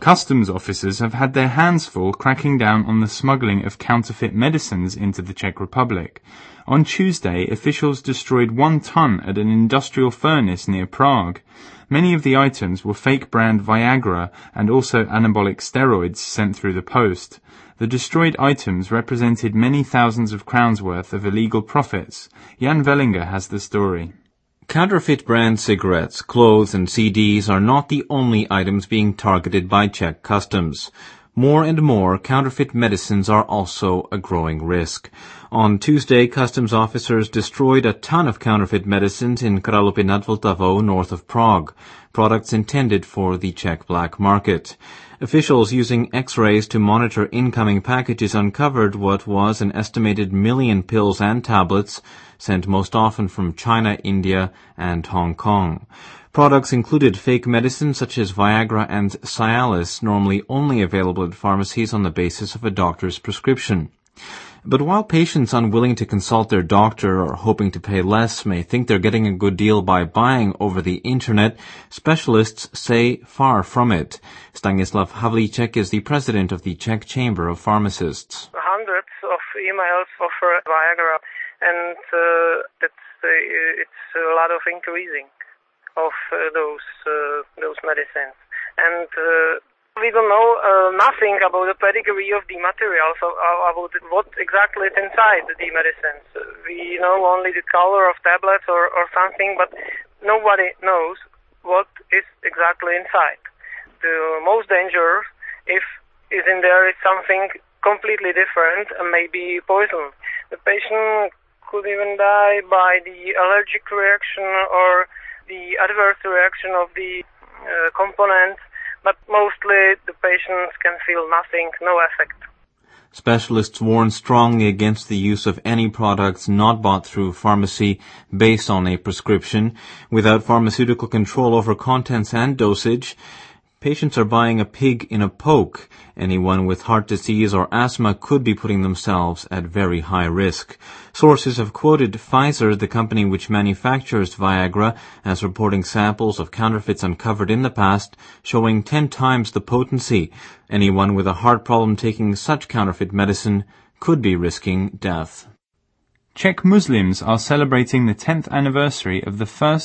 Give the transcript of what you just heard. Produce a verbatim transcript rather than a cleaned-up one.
Customs officers have had their hands full cracking down on the smuggling of counterfeit medicines into the Czech Republic. On Tuesday, officials destroyed one ton at an industrial furnace near Prague. Many of the items were fake brand Viagra and also anabolic steroids sent through the post. The destroyed items represented many thousands of crowns worth of illegal profits. Jan Wellinger has the story. Counterfeit brand cigarettes, clothes and C Ds are not the only items being targeted by Czech customs. More and more counterfeit medicines are also a growing risk. On Tuesday, customs officers destroyed a ton of counterfeit medicines in Kralupy nad Vltavou, north of Prague, products intended for the Czech black market. Officials using X-rays to monitor incoming packages uncovered what was an estimated million pills and tablets, sent most often from China, India, and Hong Kong. Products included fake medicines such as Viagra and Cialis, normally only available at pharmacies on the basis of a doctor's prescription. But while patients unwilling to consult their doctor or hoping to pay less may think they're getting a good deal by buying over the internet, specialists say far from it. Stanislav Havlíček is the president of the Czech Chamber of Pharmacists. Hundreds of emails offer Viagra, and uh, it's, uh, it's a lot of increasing of uh, those uh, those medicines. And uh, we don't know uh, nothing about the pedigree of the materials, of, uh, about what exactly is inside the medicines. We know only the color of tablets or, or something, but nobody knows what is exactly inside. The most dangerous, if is in there, is something completely different and maybe poison. The patient could even die by the allergic reaction or the adverse reaction of the uh, components, but mostly the patients can feel nothing, no effect. Specialists warn strongly against the use of any products not bought through pharmacy based on a prescription. Without pharmaceutical control over contents and dosage, patients are buying a pig in a poke. Anyone with heart disease or asthma could be putting themselves at very high risk. Sources have quoted Pfizer, the company which manufactures Viagra, as reporting samples of counterfeits uncovered in the past, showing ten times the potency. Anyone with a heart problem taking such counterfeit medicine could be risking death. Czech Muslims are celebrating the tenth anniversary of the first